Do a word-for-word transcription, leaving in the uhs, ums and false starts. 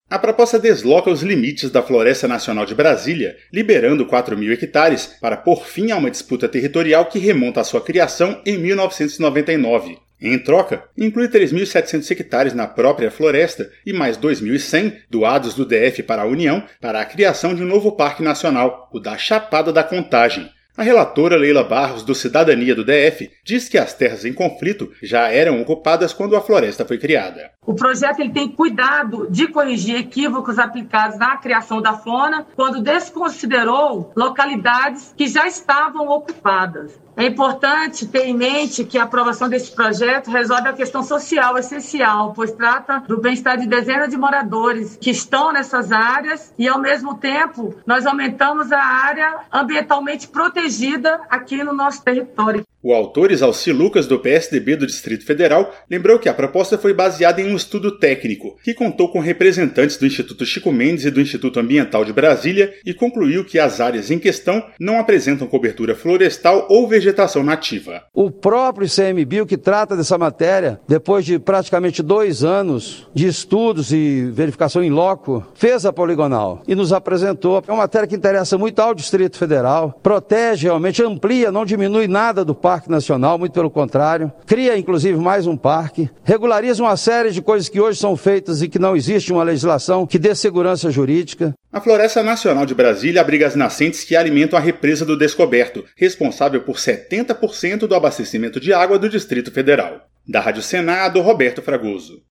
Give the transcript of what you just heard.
A proposta desloca os limites da Floresta Nacional de Brasília, liberando quatro mil hectares para pôr fim a uma disputa territorial que remonta à sua criação em mil novecentos e noventa e nove. Em troca, inclui três mil e setecentos hectares na própria floresta e mais dois mil e cem doados do D F para a União para a criação de um novo parque nacional, o da Chapada da Contagem. A relatora Leila Barros, do Cidadania do D F, diz que as terras em conflito já eram ocupadas quando a floresta foi criada. O projeto ele tem cuidado de corrigir equívocos aplicados na criação da fauna quando desconsiderou localidades que já estavam ocupadas. É importante ter em mente que a aprovação desse projeto resolve a questão social essencial, pois trata do bem-estar de dezenas de moradores que estão nessas áreas e, ao mesmo tempo, nós aumentamos a área ambientalmente protegida aqui no nosso território. O autor Isalci Lucas, do P S D B do Distrito Federal, lembrou que a proposta foi baseada em um estudo técnico, que contou com representantes do Instituto Chico Mendes e do Instituto Ambiental de Brasília e concluiu que as áreas em questão não apresentam cobertura florestal ou vegetação nativa. O próprio I C M B I O, que trata dessa matéria, depois de praticamente dois anos de estudos e verificação in loco, fez a poligonal e nos apresentou. É uma matéria que interessa muito ao Distrito Federal, protege realmente, amplia, não diminui nada do Parque Nacional, muito pelo contrário, cria inclusive mais um parque, regulariza uma série de coisas que hoje são feitas e que não existe uma legislação que dê segurança jurídica. A Floresta Nacional de Brasília abriga as nascentes que alimentam a represa do Descoberto, responsável por setenta por cento do abastecimento de água do Distrito Federal. Da Rádio Senado, Roberto Fragoso.